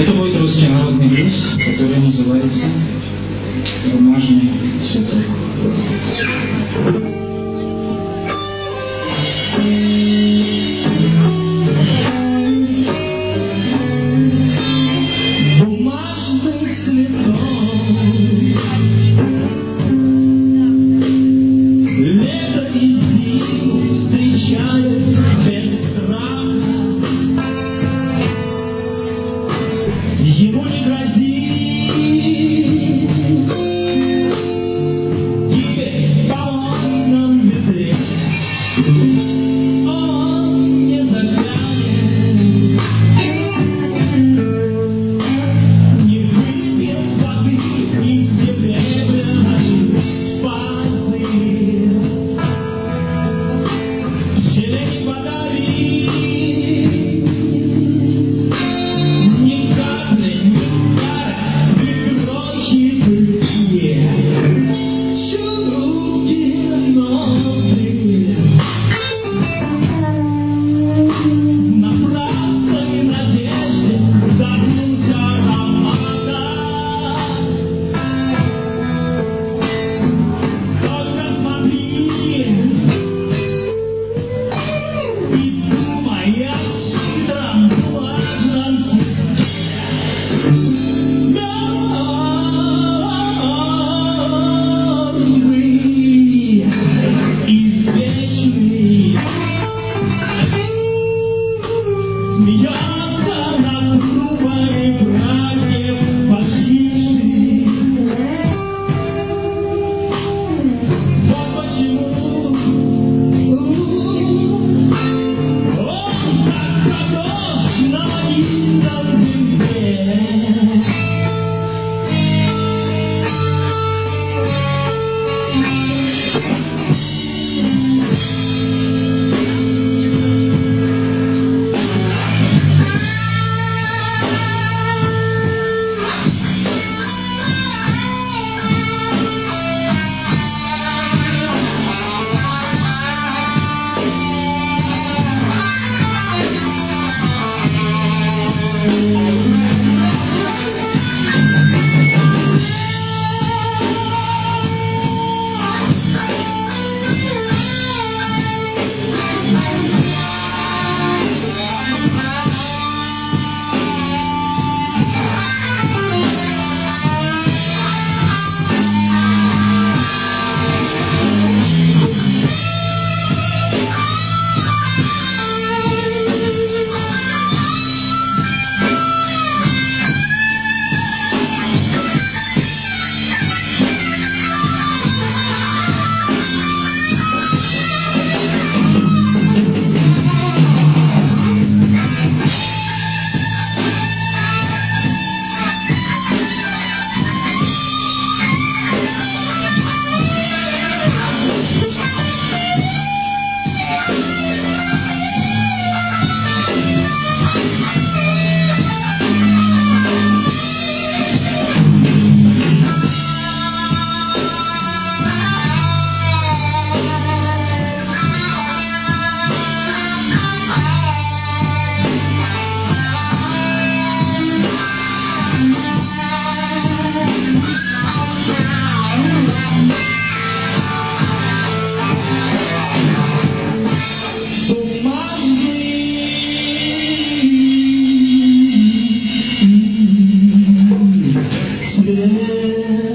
Это будет русский народный блюз, который называется «Бумажный цветок». Бумажный цветок, лето и зиму встречает без страха. Ему не грозит гибель в полном ветре. Он не заглянет, не выпьет воды из серебряной вазы. Желе не подарит ни капли, ни пара, ни крохи пылье. Чуткие ноты напрасной надежде забудь аромата. Только смотри и думай о хитром бумажном цветке. Мертвый и вечный смеется над трупами братьев погибших. Вот почему он так хорош на могильном дне. Бумажный цветок.